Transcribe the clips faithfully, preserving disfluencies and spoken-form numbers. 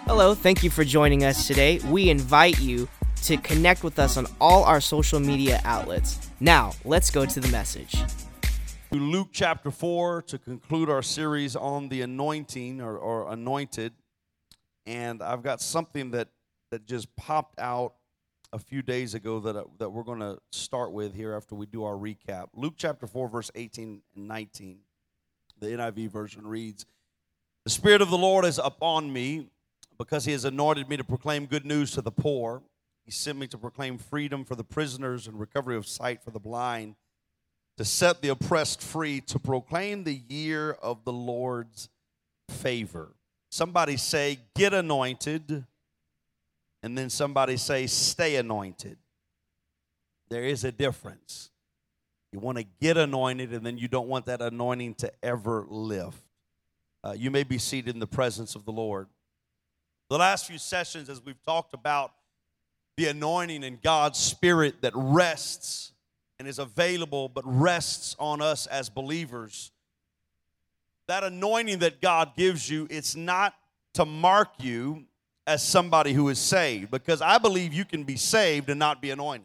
Hello, thank you for joining us today. We invite you to connect with us on all our social media outlets. Now, let's go to the message. Luke chapter four to conclude our series on the anointing or, or anointed. And I've got something that, that just popped out a few days ago that, that we're going to start with here after we do our recap. Luke chapter four, verse eighteen and nineteen. The N I V version reads, "The Spirit of the Lord is upon me, because he has anointed me to proclaim good news to the poor. He sent me to proclaim freedom for the prisoners and recovery of sight for the blind, to set the oppressed free, to proclaim the year of the Lord's favor." Somebody say, "Get anointed," and then somebody say, "Stay anointed." There is a difference. You want to get anointed, and then you don't want that anointing to ever lift. Uh, you may be seated in the presence of the Lord. The last few sessions, as we've talked about the anointing and God's Spirit that rests and is available, but rests on us as believers. That anointing that God gives you, it's not to mark you as somebody who is saved, because I believe you can be saved and not be anointed.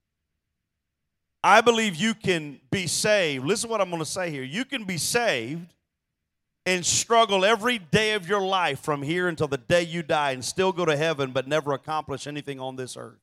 I believe you can be saved. Listen to what I'm going to say here. You can be saved and struggle every day of your life from here until the day you die and still go to heaven but never accomplish anything on this earth.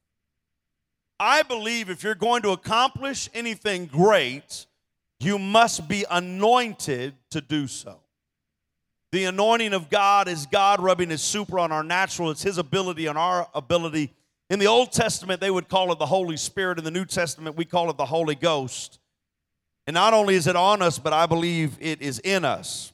I believe if you're going to accomplish anything great, you must be anointed to do so. The anointing of God is God rubbing his super on our natural. It's his ability on our ability. In the Old Testament, they would call it the Holy Spirit. In the New Testament, we call it the Holy Ghost. And not only is it on us, but I believe it is in us.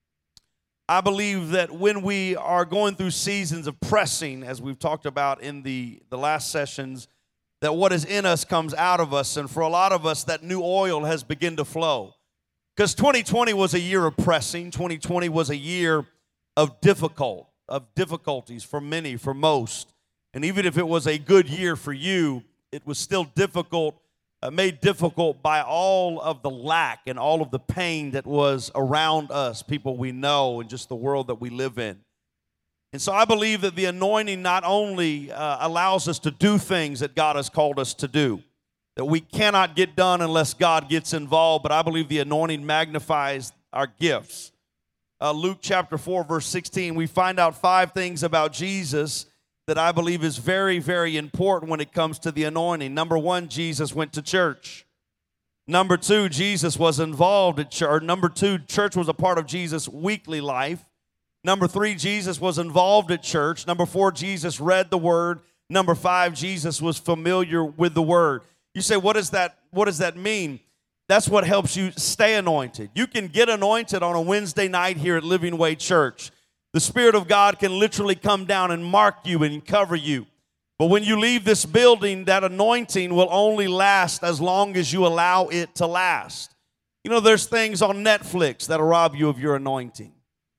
I believe that when we are going through seasons of pressing, as we've talked about in the, the last sessions, that what is in us comes out of us. And for a lot of us, that new oil has begun to flow. Because twenty twenty was a year of pressing. twenty twenty was a year of difficult, of difficulties for many, for most. And even if it was a good year for you, it was still difficult, uh, made difficult by all of the lack and all of the pain that was around us, people we know, and just the world that we live in. And so I believe that the anointing not only uh, allows us to do things that God has called us to do, that we cannot get done unless God gets involved, but I believe the anointing magnifies our gifts. Uh, Luke chapter four, verse sixteen, we find out five things about Jesus that I believe is very, very important when it comes to the anointing. Number one, Jesus went to church. Number two, Jesus was involved at church. Number two, church was a part of Jesus' weekly life. Number three, Jesus was involved at church. Number four, Jesus read the word. Number five, Jesus was familiar with the word. You say, what does that, what does that mean? That's what helps you stay anointed. You can get anointed on a Wednesday night here at Living Way Church. The Spirit of God can literally come down and mark you and cover you. But when you leave this building, that anointing will only last as long as you allow it to last. You know, there's things on Netflix that'll rob you of your anointing.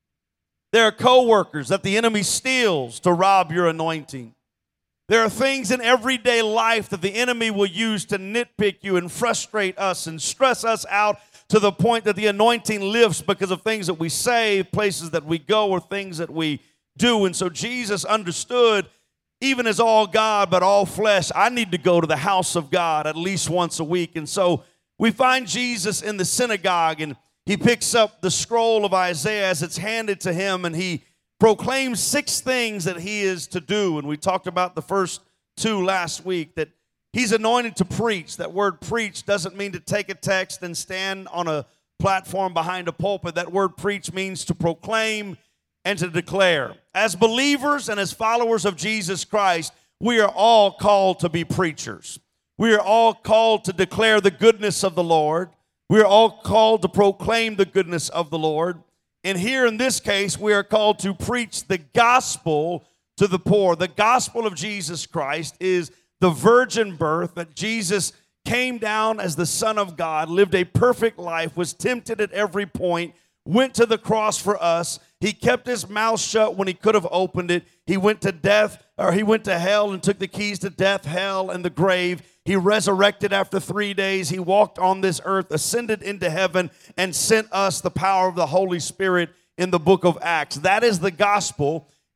There are coworkers that the enemy steals to rob your anointing. There are things in everyday life that the enemy will use to nitpick you and frustrate us and stress us out to the point that the anointing lifts because of things that we say, places that we go, or things that we do. And so Jesus understood, even as all God but all flesh, I need to go to the house of God at least once a week. And so we find Jesus in the synagogue, and he picks up the scroll of Isaiah as it's handed to him, and he proclaims six things that he is to do. And we talked about the first two last week, that he's anointed to preach. That word preach doesn't mean to take a text and stand on a platform behind a pulpit. That word preach means to proclaim and to declare. As believers and as followers of Jesus Christ, we are all called to be preachers. We are all called to declare the goodness of the Lord. We are all called to proclaim the goodness of the Lord. And here in this case, we are called to preach the gospel to the poor. The gospel of Jesus Christ is the virgin birth, that Jesus came down as the Son of God, lived a perfect life, was tempted at every point, went to the cross for us. He kept his mouth shut when he could have opened it. He went to death, or he went to hell and took the keys to death, hell, and the grave. He resurrected after three days. He walked on this earth, ascended into heaven, and sent us the power of the Holy Spirit in the book of Acts. That is the gospel.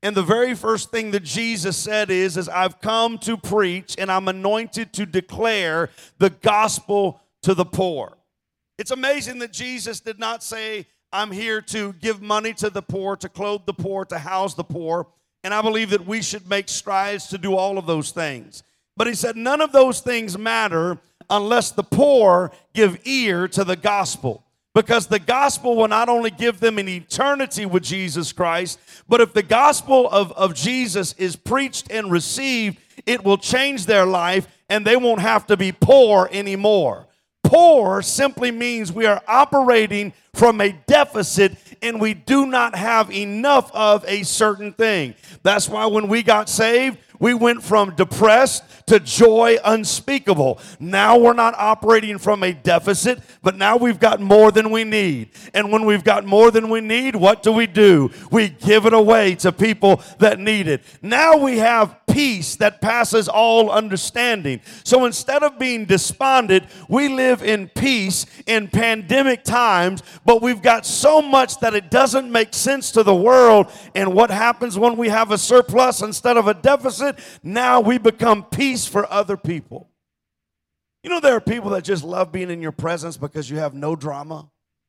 And the very first thing that Jesus said is, is I've come to preach and I'm anointed to declare the gospel to the poor. It's amazing that Jesus did not say, I'm here to give money to the poor, to clothe the poor, to house the poor. And I believe that we should make strides to do all of those things. But he said none of those things matter unless the poor give ear to the gospel. Because the gospel will not only give them an eternity with Jesus Christ, but if the gospel of, of Jesus is preached and received, it will change their life and they won't have to be poor anymore. Poor simply means we are operating from a deficit and we do not have enough of a certain thing. That's why when we got saved, we went from depressed to joy unspeakable. Now we're not operating from a deficit, but now we've got more than we need. And when we've got more than we need, what do we do? We give it away to people that need it. Now we have peace that passes all understanding. So instead of being despondent, we live in peace in pandemic times, but we've got so much that it doesn't make sense to the world. And what happens when we have a surplus instead of a deficit? Now we become peace for other people. You know, there are people that just love being in your presence because you have no drama,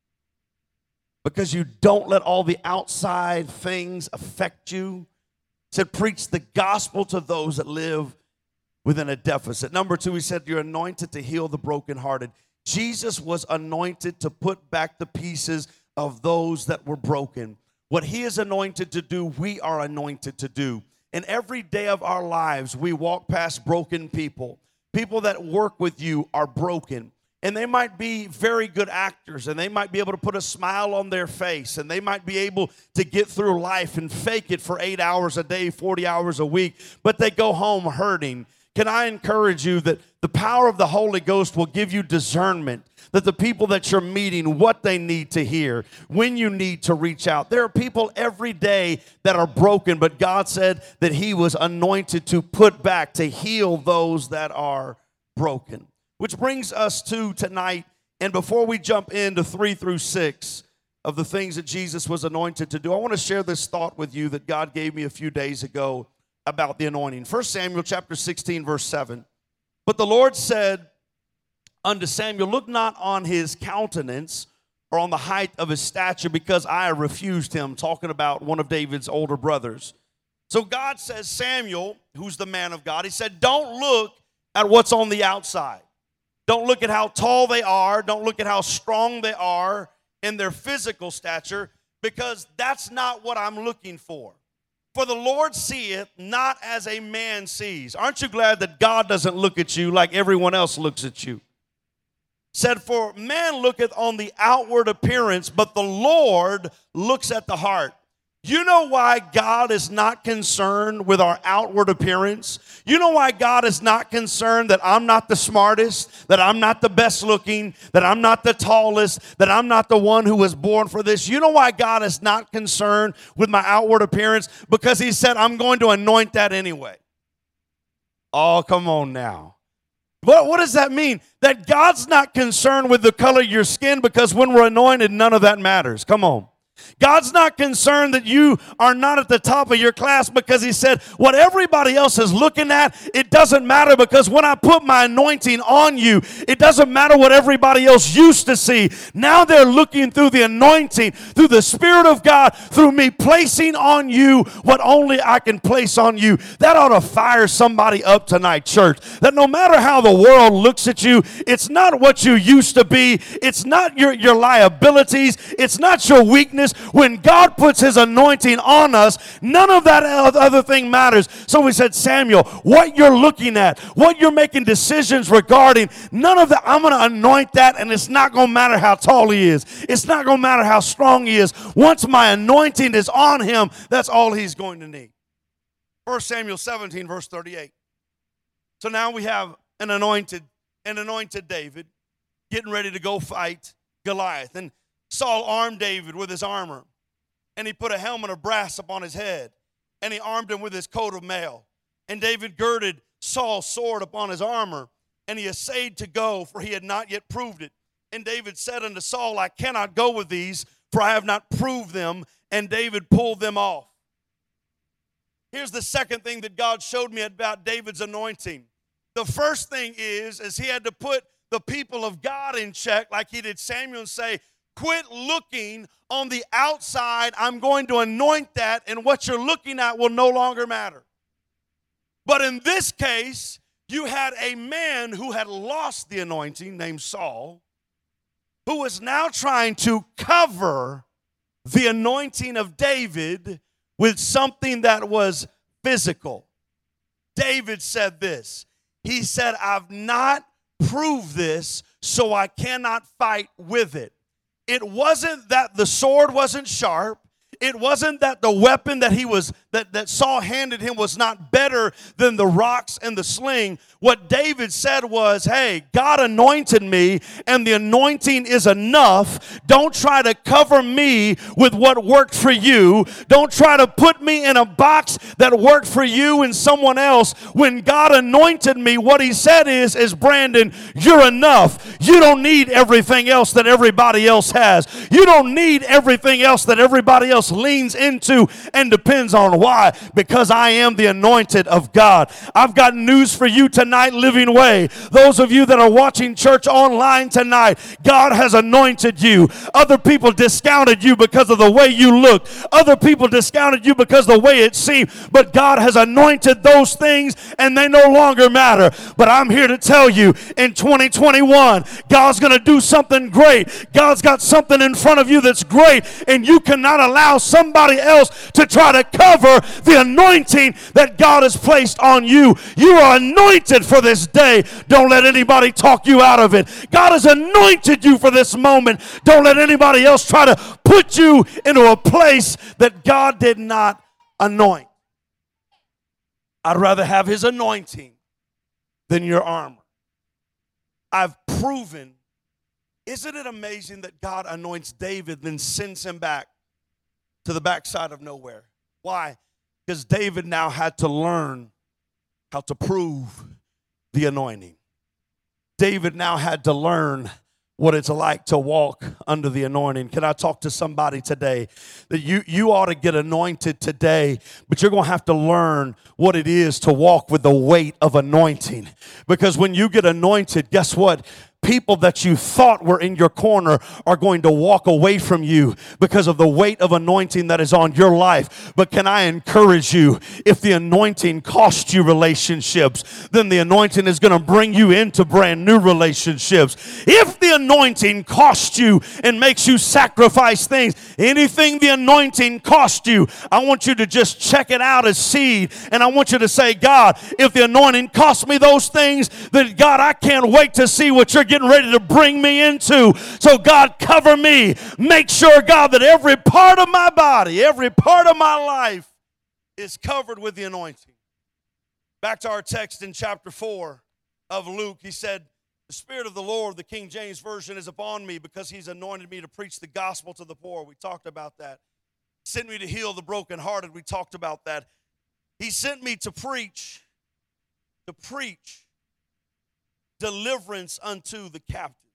because you don't let all the outside things affect you. He said, preach the gospel to those that live within a deficit. Number two, he said, you're anointed to heal the brokenhearted. Jesus was anointed to put back the pieces of those that were broken. What he is anointed to do, we are anointed to do. And every day of our lives, we walk past broken people. People that work with you are broken. And they might be very good actors, and they might be able to put a smile on their face, and they might be able to get through life and fake it for eight hours a day, forty hours a week, but they go home hurting. Can I encourage you that the power of the Holy Ghost will give you discernment, that the people that you're meeting, what they need to hear, when you need to reach out. There are people every day that are broken, but God said that he was anointed to put back, to heal those that are broken. Which brings us to tonight, and before we jump into three through six of the things that Jesus was anointed to do, I want to share this thought with you that God gave me a few days ago about the anointing. First Samuel chapter sixteen, verse seven. But the Lord said unto Samuel, look not on his countenance or on the height of his stature, because I refused him, talking about one of David's older brothers. So God says, Samuel, who's the man of God, he said, don't look at what's on the outside. Don't look at how tall they are. Don't look at how strong they are in their physical stature, because that's not what I'm looking for. For the Lord seeth not as a man sees. Aren't you glad that God doesn't look at you like everyone else looks at you? Said, for man looketh on the outward appearance, but the Lord looks at the heart. You know why God is not concerned with our outward appearance? You know why God is not concerned that I'm not the smartest, that I'm not the best looking, that I'm not the tallest, that I'm not the one who was born for this? You know why God is not concerned with my outward appearance? Because he said, I'm going to anoint that anyway. Oh, come on now. What, what does that mean? That God's not concerned with the color of your skin, because when we're anointed, none of that matters. Come on. God's not concerned that you are not at the top of your class, because he said what everybody else is looking at, it doesn't matter, because when I put my anointing on you, it doesn't matter what everybody else used to see. Now they're looking through the anointing, through the Spirit of God, through me placing on you what only I can place on you. That ought to fire somebody up tonight, church. That no matter how the world looks at you, it's not what you used to be. It's not your, your liabilities. It's not your weakness. When God puts his anointing on us, none of that other thing matters. So we said, Samuel, what you're looking at, what you're making decisions regarding, none of that, I'm going to anoint that, and it's not going to matter how tall he is. It's not going to matter how strong he is. Once my anointing is on him, that's all he's going to need. First Samuel seventeen, verse thirty-eight. So now we have an anointed, an anointed David getting ready to go fight Goliath. And Saul armed David with his armor, and he put a helmet of brass upon his head, and he armed him with his coat of mail. And David girded Saul's sword upon his armor, and he essayed to go, for he had not yet proved it. And David said unto Saul, I cannot go with these, for I have not proved them. And David pulled them off. Here's the second thing that God showed me about David's anointing. The first thing is, is he had to put the people of God in check like he did Samuel and say, quit looking on the outside. I'm going to anoint that, and what you're looking at will no longer matter. But in this case, you had a man who had lost the anointing named Saul, who was now trying to cover the anointing of David with something that was physical. David said this. He said, I've not proved this, so I cannot fight with it. It wasn't that the sword wasn't sharp. It wasn't that the weapon that he was that, that Saul handed him was not better than the rocks and the sling. What David said was, hey, God anointed me, and the anointing is enough. Don't try to cover me with what worked for you. Don't try to put me in a box that worked for you and someone else. When God anointed me, what he said is, is Brandon, you're enough. You don't need everything else that everybody else has. You don't need everything else that everybody else leans into and depends on. Why? Because I am the anointed of God. I've got news for you tonight, Living Way. Those of you that are watching church online tonight, God has anointed you. Other people discounted you because of the way you looked. Other people discounted you because of the way it seemed. But God has anointed those things, and they no longer matter. But I'm here to tell you, in twenty twenty-one, God's going to do something great. God's got something in front of you that's great, and you cannot allow somebody else to try to cover the anointing that God has placed on you. You are anointed for this day. Don't let anybody talk you out of it. God has anointed you for this moment. Don't let anybody else try to put you into a place that God did not anoint. I'd rather have his anointing than your armor. I've proven, isn't it amazing that God anoints David, then sends him back to the backside of nowhere? Why? Because David now had to learn how to prove the anointing. David now had to learn what it's like to walk under the anointing. Can I talk to somebody today that you, you ought to get anointed today, but you're going to have to learn what it is to walk with the weight of anointing. Because when you get anointed, guess what? People that you thought were in your corner are going to walk away from you because of the weight of anointing that is on your life. But can I encourage you, if the anointing cost you relationships, then the anointing is going to bring you into brand new relationships. If the anointing costs you and makes you sacrifice things, anything the anointing cost you, I want you to just check it out as seed. And I want you to say, God, if the anointing cost me those things, then God, I can't wait to see what you're getting ready to bring me into. So God, cover me. Make sure, God, that every part of my body, every part of my life is covered with the anointing. Back to our text in chapter four of Luke, he said, the Spirit of the Lord, the King James Version, is upon me because he's anointed me to preach the gospel to the poor. We talked about that. Sent me to heal the brokenhearted. We talked about that. He sent me to preach, to preach deliverance unto the captive.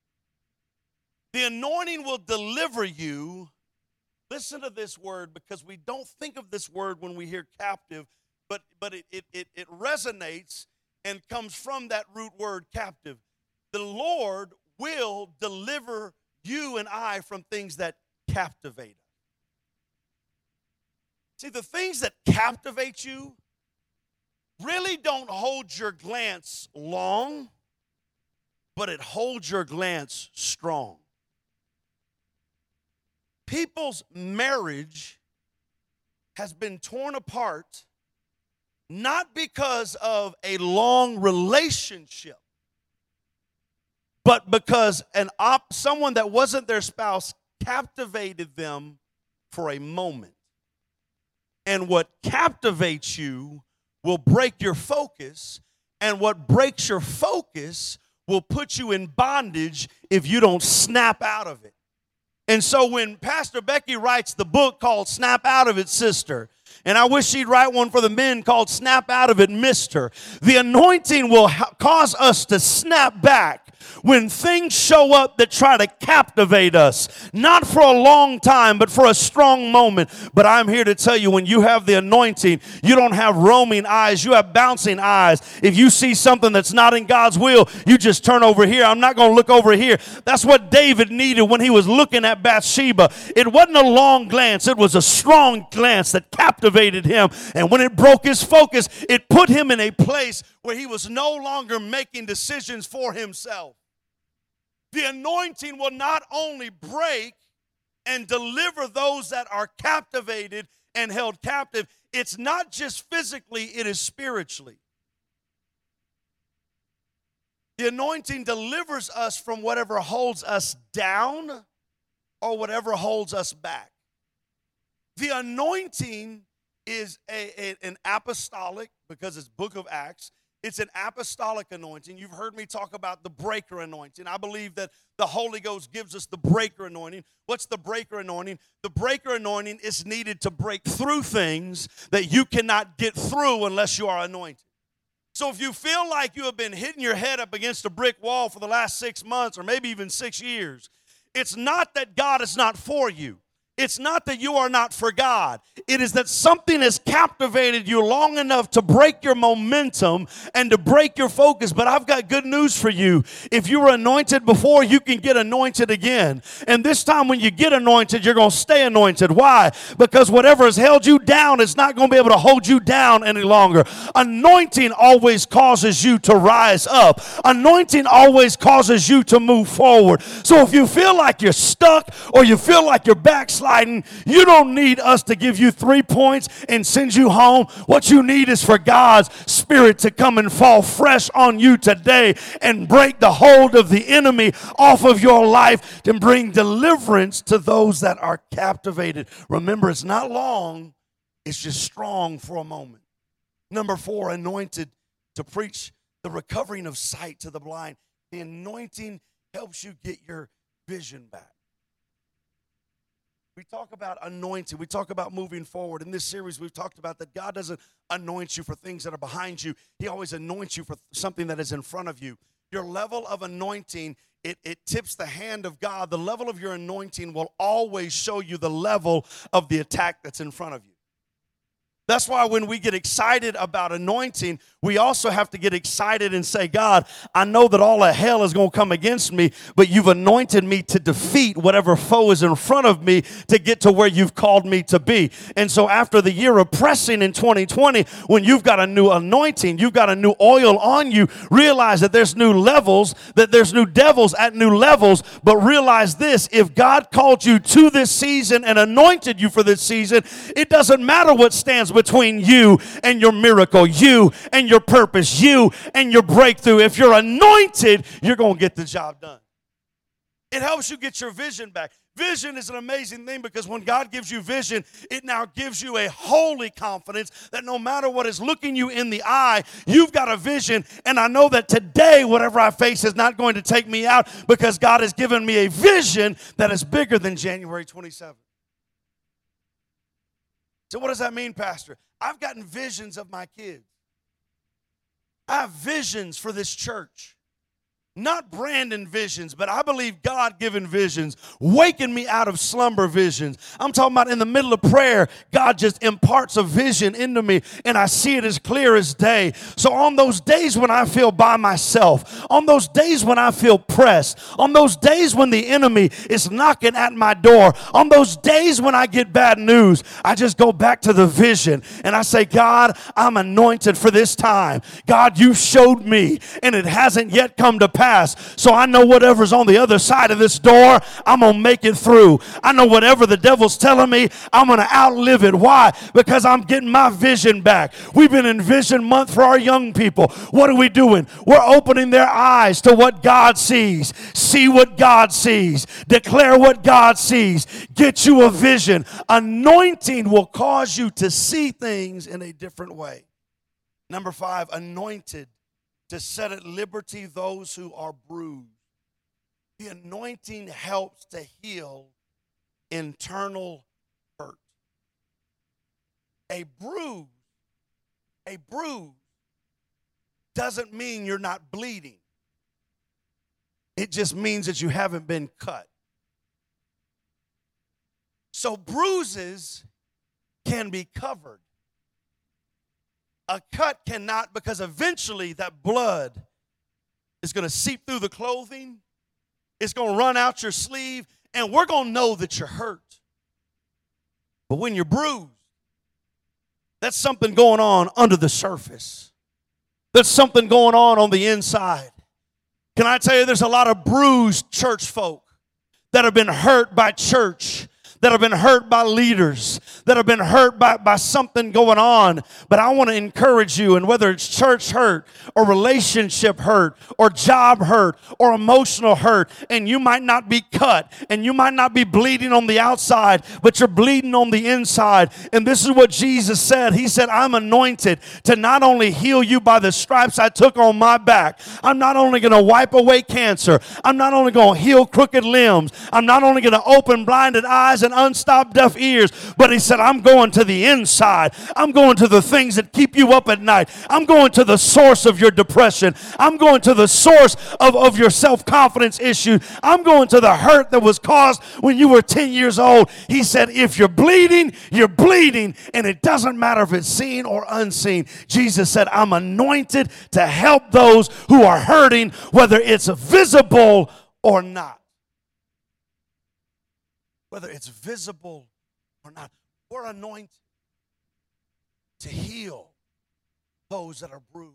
The anointing will deliver you. Listen to this word, because we don't think of this word when we hear captive, but, but it, it, it, it resonates and comes from that root word captive. The Lord will deliver you and I from things that captivate us. See, the things that captivate you really don't hold your glance long, but it holds your glance strong. People's marriage has been torn apart not because of a long relationship, but because an op- someone that wasn't their spouse captivated them for a moment. And what captivates you will break your focus, and what breaks your focus will put you in bondage if you don't snap out of it. And so when Pastor Becky writes the book called Snap Out of It, Sister, and I wish she'd write one for the men called Snap Out of It, Mister, the anointing will ha- cause us to snap back When things show up that try to captivate us, not for a long time, but for a strong moment. But I'm here to tell you, when you have the anointing, you don't have roaming eyes, you have bouncing eyes. If you see something that's not in God's will, you just turn over here. I'm not going to look over here. That's what David needed when he was looking at Bathsheba. It wasn't a long glance, it was a strong glance that captivated him. And when it broke his focus, it put him in a place where he was no longer making decisions for himself. The anointing will not only break and deliver those that are captivated and held captive, it's not just physically, it is spiritually. The anointing delivers us from whatever holds us down or whatever holds us back. The anointing is a, a, an apostolic, because it's book of Acts, it's an apostolic anointing. You've heard me talk about the breaker anointing. I believe that the Holy Ghost gives us the breaker anointing. What's the breaker anointing? The breaker anointing is needed to break through things that you cannot get through unless you are anointed. So if you feel like you have been hitting your head up against a brick wall for the last six months or maybe even six years, it's not that God is not for you. It's not that you are not for God. It is that something has captivated you long enough to break your momentum and to break your focus. But I've got good news for you. If you were anointed before, you can get anointed again. And this time when you get anointed, you're going to stay anointed. Why? Because whatever has held you down is not going to be able to hold you down any longer. Anointing always causes you to rise up. Anointing always causes you to move forward. So if you feel like you're stuck or you feel like you're backsliding, you don't need us to give you three points and send you home. What you need is for God's Spirit to come and fall fresh on you today and break the hold of the enemy off of your life and bring deliverance to those that are captivated. Remember, it's not long, it's just strong for a moment. Number four, anointed to preach the recovering of sight to the blind. The anointing helps you get your vision back. We talk about anointing. We talk about moving forward. In this series, we've talked about that God doesn't anoint you for things that are behind you. He always anoints you for something that is in front of you. Your level of anointing, it, it tips the hand of God. The level of your anointing will always show you the level of the attack that's in front of you. That's why when we get excited about anointing, we also have to get excited and say, God, I know that all of hell is going to come against me, but you've anointed me to defeat whatever foe is in front of me to get to where you've called me to be. And so after the year of pressing in twenty twenty, when you've got a new anointing, you've got a new oil on you, realize that there's new levels, that there's new devils at new levels, but realize this, if God called you to this season and anointed you for this season, it doesn't matter what stands between you and your miracle, you and your purpose, you and your breakthrough. If you're anointed, you're going to get the job done. It helps you get your vision back. Vision is an amazing thing because when God gives you vision, it now gives you a holy confidence that no matter what is looking you in the eye, you've got a vision. And I know that today, whatever I face is not going to take me out because God has given me a vision that is bigger than January twenty-seventh. So what does that mean, Pastor? I've gotten visions of my kids. I have visions for this church. Not Brandon visions, but I believe God-given visions, waking me out of slumber visions. I'm talking about in the middle of prayer, God just imparts a vision into me, and I see it as clear as day. So on those days when I feel by myself, on those days when I feel pressed, on those days when the enemy is knocking at my door, on those days when I get bad news, I just go back to the vision, and I say, God, I'm anointed for this time. God, you showed me, and it hasn't yet come to pass. So I know whatever's on the other side of this door, I'm going to make it through. I know whatever the devil's telling me, I'm going to outlive it. Why? Because I'm getting my vision back. We've been in Vision Month for our young people. What are we doing? We're opening their eyes to what God sees. See what God sees. Declare what God sees. Get you a vision. Anointing will cause you to see things in a different way. Number five, anointed to set at liberty those who are bruised. The anointing helps to heal internal hurt. A bruise, a bruise doesn't mean you're not bleeding. It just means that you haven't been cut. So bruises can be covered. A cut cannot, because eventually that blood is going to seep through the clothing. It's going to run out your sleeve, and we're going to know that you're hurt. But when you're bruised, that's something going on under the surface. There's something going on on the inside. Can I tell you, there's a lot of bruised church folk that have been hurt by church, that have been hurt by leaders, that have been hurt by, by something going on. But I want to encourage you, and whether it's church hurt or relationship hurt or job hurt or emotional hurt, and you might not be cut and you might not be bleeding on the outside, but you're bleeding on the inside. And this is what Jesus said. He said, I'm anointed to not only heal you by the stripes I took on my back. I'm not only going to wipe away cancer. I'm not only going to heal crooked limbs. I'm not only going to open blinded eyes and unstopped deaf ears, but he said, I'm going to the inside. I'm going to the things that keep you up at night. I'm going to the source of your depression. I'm going to the source of, of your self-confidence issue. I'm going to the hurt that was caused when you were ten years old. He said, if you're bleeding, you're bleeding, and it doesn't matter if it's seen or unseen. Jesus said, I'm anointed to help those who are hurting, whether it's visible or not. Whether it's visible or not, we're anointed to heal those that are bruised.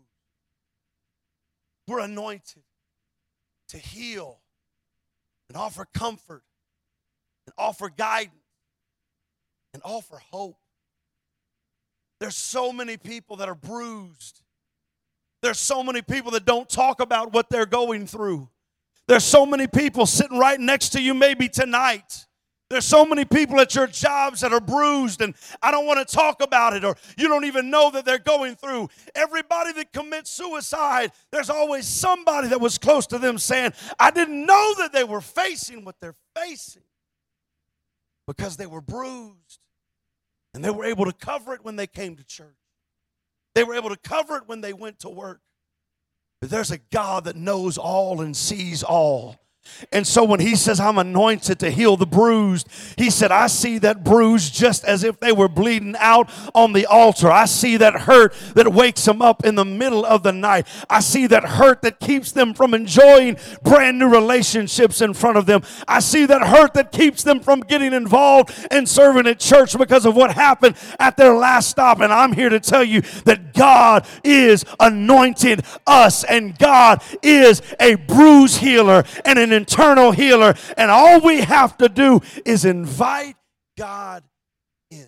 We're anointed to heal and offer comfort and offer guidance and offer hope. There's so many people that are bruised. There's so many people that don't talk about what they're going through. There's so many people sitting right next to you maybe tonight. There's so many people at your jobs that are bruised, and I don't want to talk about it, or you don't even know that they're going through. Everybody that commits suicide, there's always somebody that was close to them saying, I didn't know that they were facing what they're facing, because they were bruised, and they were able to cover it when they came to church. They were able to cover it when they went to work. But there's a God that knows all and sees all. And so when he says, I'm anointed to heal the bruised, he said, I see that bruise just as if they were bleeding out on the altar. I see that hurt that wakes them up in the middle of the night. I see that hurt that keeps them from enjoying brand new relationships in front of them. I see that hurt that keeps them from getting involved and serving at church because of what happened at their last stop. And I'm here to tell you that God is anointed us, and God is a bruise healer and an eternal healer, and all we have to do is invite God in.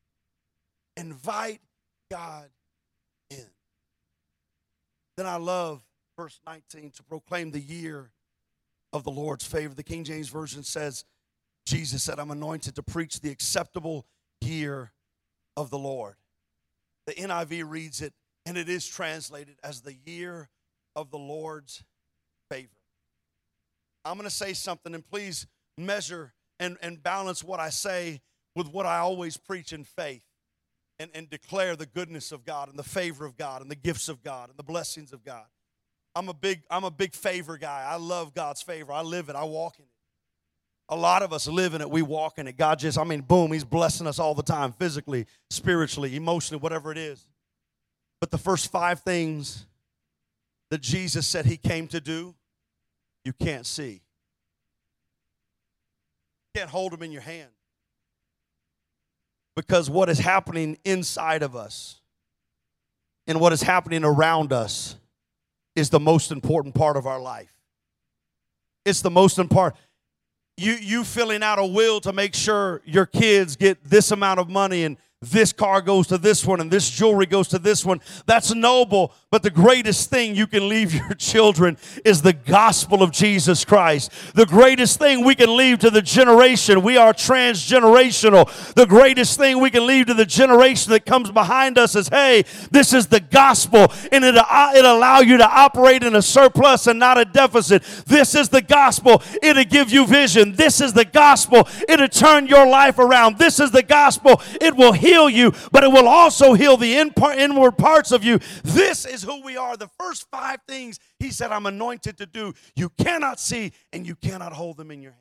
Invite God in. Then I love verse nineteen, to proclaim the year of the Lord's favor. The King James Version says, Jesus said, I'm anointed to preach the acceptable year of the Lord. The N I V reads it, and it is translated as the year of the Lord's favor. I'm going to say something, and please measure and, and balance what I say with what I always preach in faith, and, and declare the goodness of God and the favor of God and the gifts of God and the blessings of God. I'm a big, I'm a big favor guy. I love God's favor. I live it. I walk in it. A lot of us live in it. We walk in it. God just, I mean, boom, he's blessing us all the time, physically, spiritually, emotionally, whatever it is. But the first five things that Jesus said he came to do, you can't see. You can't hold them in your hand. Because what is happening inside of us and what is happening around us is the most important part of our life. It's the most important. You, you filling out a will to make sure your kids get this amount of money, and this car goes to this one and this jewelry goes to this one. That's noble, but the greatest thing you can leave your children is the gospel of Jesus Christ. The greatest thing we can leave to the generation, we are transgenerational. The greatest thing we can leave to the generation that comes behind us is, hey, this is the gospel, and it, it'll allow you to operate in a surplus and not a deficit. This is the gospel. It'll give you vision. This is the gospel. It'll turn your life around. This is the gospel. It will heal heal you, but it will also heal the in part, inward parts of you. This is who we are. The first five things he said I'm anointed to do, you cannot see and you cannot hold them in your hand.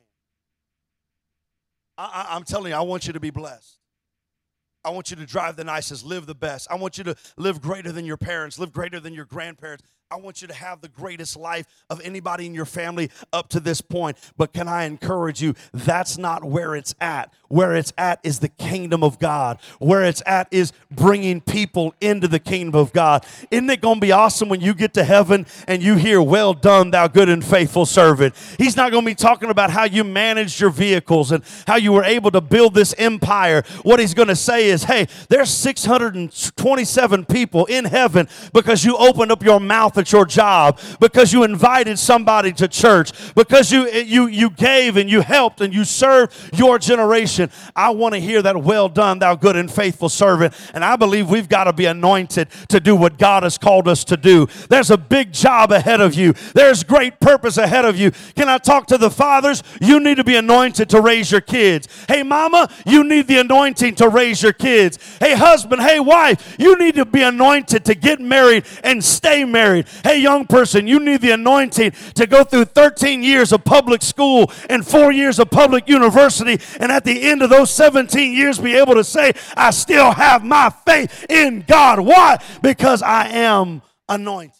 I, I, I'm telling you, I want you to be blessed. I want you to drive the nicest, live the best. I want you to live greater than your parents, live greater than your grandparents. I want you to have the greatest life of anybody in your family up to this point. But can I encourage you, that's not where it's at. Where it's at is the kingdom of God. Where it's at is bringing people into the kingdom of God. Isn't it going to be awesome when you get to heaven and you hear, well done, thou good and faithful servant? He's not going to be talking about how you managed your vehicles and how you were able to build this empire. What he's going to say is, hey, there's six hundred twenty-seven people in heaven because you opened up your mouth at your job, because you invited somebody to church, because you you you gave and you helped and you served your generation. I want to hear that, well done, thou good and faithful servant. And I believe we've got to be anointed to do what God has called us to do. There's a big job ahead of you. There's great purpose ahead of you. Can I talk to the fathers? You need to be anointed to raise your kids. Hey, mama, you need the anointing to raise your kids. Hey, husband, hey, wife, you need to be anointed to get married and stay married. Hey, young person, you need the anointing to go through thirteen years of public school and four years of public university, and at the end of those seventeen years be able to say, I still have my faith in God. Why? Because I am anointed.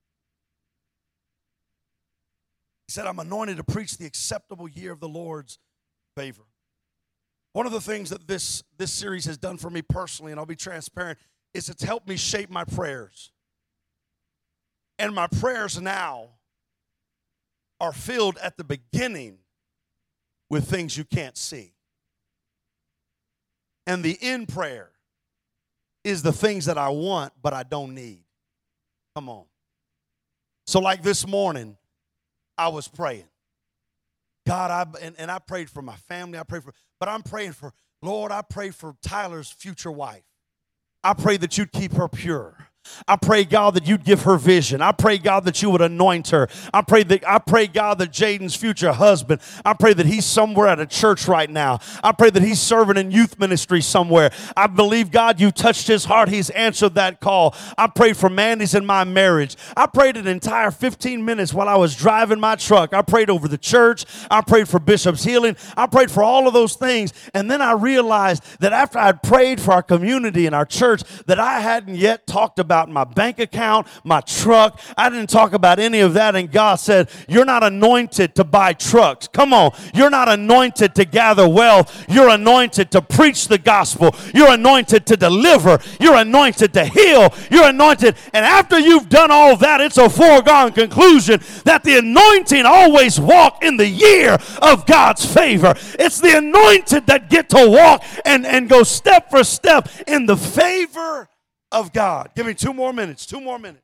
He said, I'm anointed to preach the acceptable year of the Lord's favor. One of the things that this, this series has done for me personally, and I'll be transparent, is it's helped me shape my prayers. And my prayers now are filled at the beginning with things you can't see. And the end prayer is the things that I want but I don't need. Come on. So like this morning, I was praying. God, I and, and I prayed for my family. I prayed for, but I'm praying for, Lord, I pray for Tyler's future wife. I pray that you'd keep her pure. I pray, God, that you'd give her vision. I pray, God, that you would anoint her. I pray that I pray, God, that Jaden's future husband, I pray that he's somewhere at a church right now. I pray that he's serving in youth ministry somewhere. I believe, God, you touched his heart. He's answered that call. I prayed for Mandy's in my marriage. I prayed an entire fifteen minutes while I was driving my truck. I prayed over the church. I prayed for Bishop's healing. I prayed for all of those things. And then I realized that after I'd prayed for our community and our church, that I hadn't yet talked about my bank account, my truck. I didn't talk about any of that. And God said, you're not anointed to buy trucks. Come on. You're not anointed to gather wealth. You're anointed to preach the gospel. You're anointed to deliver. You're anointed to heal. You're anointed. And after you've done all that, it's a foregone conclusion that the anointing always walk in the year of God's favor. It's the anointed that get to walk and, and go step for step in the favor of God. Give me two more minutes, two more minutes.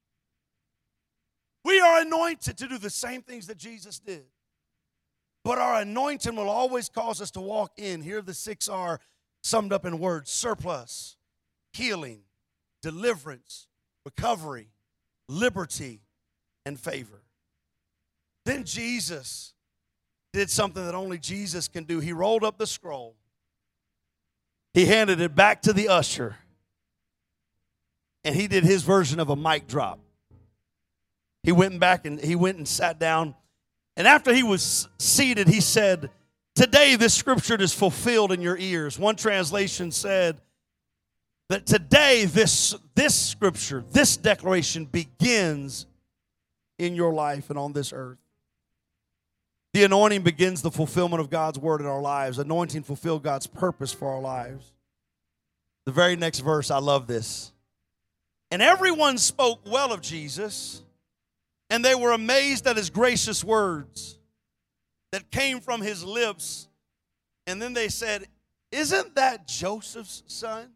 We are anointed to do the same things that Jesus did. But our anointing will always cause us to walk in. Here the six are summed up in words: surplus, healing, deliverance, recovery, liberty, and favor. Then Jesus did something that only Jesus can do. He rolled up the scroll. He handed it back to the usher. And he did his version of a mic drop. He went back and he went and sat down. And after he was seated, he said, today this scripture is fulfilled in your ears. One translation said that today this, this scripture, this declaration begins in your life and on this earth. The anointing begins the fulfillment of God's word in our lives. Anointing fulfill God's purpose for our lives. The very next verse, I love this. And everyone spoke well of Jesus, and they were amazed at his gracious words that came from his lips. And then they said, isn't that Joseph's son?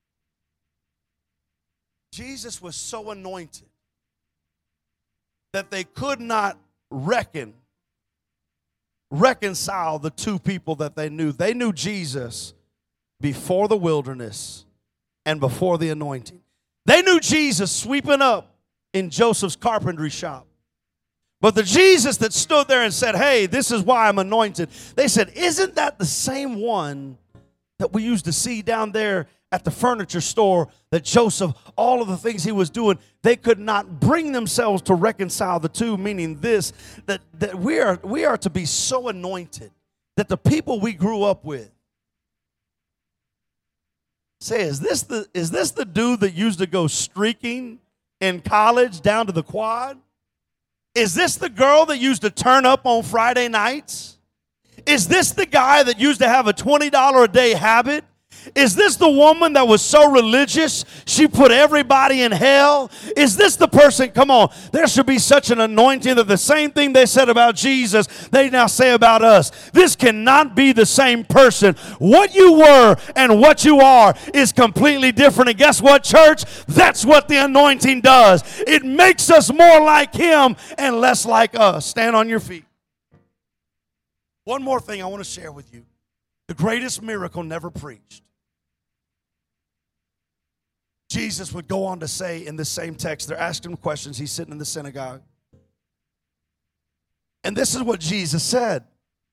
Jesus was so anointed that they could not reckon, reconcile the two people that they knew. They knew Jesus before the wilderness and before the anointing. They knew Jesus sweeping up in Joseph's carpentry shop. But the Jesus that stood there and said, hey, this is why I'm anointed. They said, isn't that the same one that we used to see down there at the furniture store, that Joseph, all of the things he was doing, they could not bring themselves to reconcile the two, meaning this, that, that we are, we are to be so anointed that the people we grew up with say, is this the, is this the dude that used to go streaking in college down to the quad? Is this the girl that used to turn up on Friday nights? Is this the guy that used to have a twenty dollars a day habit? Is this the woman that was so religious she put everybody in hell? Is this the person? Come on, there should be such an anointing that the same thing they said about Jesus, they now say about us. This cannot be the same person. What you were and what you are is completely different. And guess what, church? That's what the anointing does. It makes us more like him and less like us. Stand on your feet. One more thing I want to share with you. The greatest miracle never preached. Jesus would go on to say in the same text, they're asking him questions. He's sitting in the synagogue. And this is what Jesus said.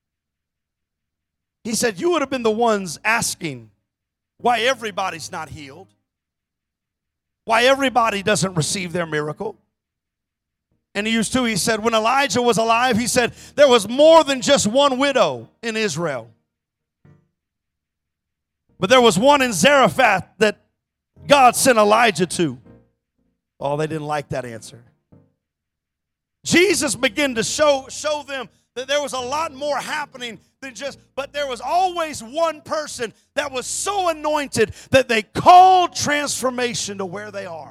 He said, you would have been the ones asking why everybody's not healed, why everybody doesn't receive their miracle. And he used to, he said, when Elijah was alive, he said, there was more than just one widow in Israel. But there was one in Zarephath that God sent Elijah to. Oh, they didn't like that answer. Jesus began to show, show them that there was a lot more happening than just, but there was always one person that was so anointed that they called transformation to where they are.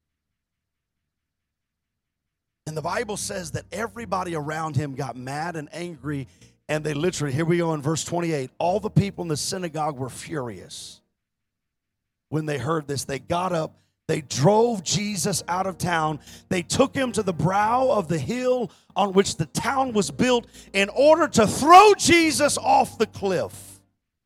And the Bible says that everybody around him got mad and angry, and they literally, here we go in verse twenty-eight, all the people in the synagogue were furious. When they heard this, they got up, they drove Jesus out of town, they took him to the brow of the hill on which the town was built in order to throw Jesus off the cliff.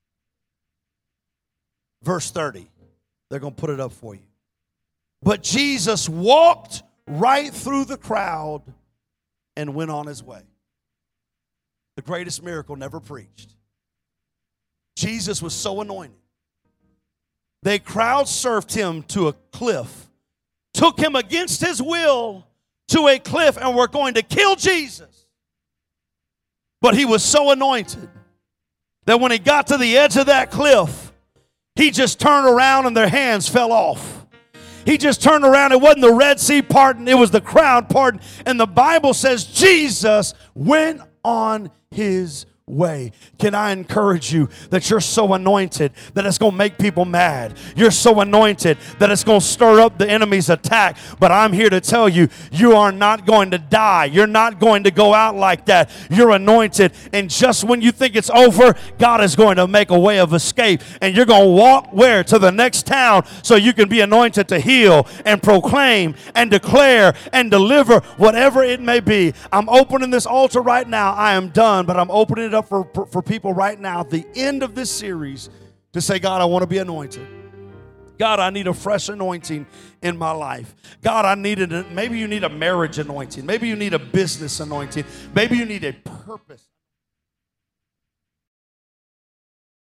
Verse thirty, they're going to put it up for you. But Jesus walked right through the crowd and went on his way. The greatest miracle never preached. Jesus was so anointed. They crowd surfed him to a cliff, took him against his will to a cliff, and were going to kill Jesus. But he was so anointed that when he got to the edge of that cliff, he just turned around and their hands fell off. He just turned around. It wasn't the Red Sea parting, it was the crowd parting. And the Bible says Jesus went on his way. Can I encourage you that you're so anointed that it's going to make people mad? You're so anointed that it's going to stir up the enemy's attack. But I'm here to tell you, you are not going to die. You're not going to go out like that. You're anointed. And just when you think it's over, God is going to make a way of escape. And you're going to walk where? To the next town so you can be anointed to heal and proclaim and declare and deliver whatever it may be. I'm opening this altar right now. I am done, but I'm opening it up For, for people right now at the end of this series to say, God, I want to be anointed. God, I need a fresh anointing in my life. God, I need it. Maybe you need a marriage anointing. Maybe you need a business anointing. Maybe you need a purpose.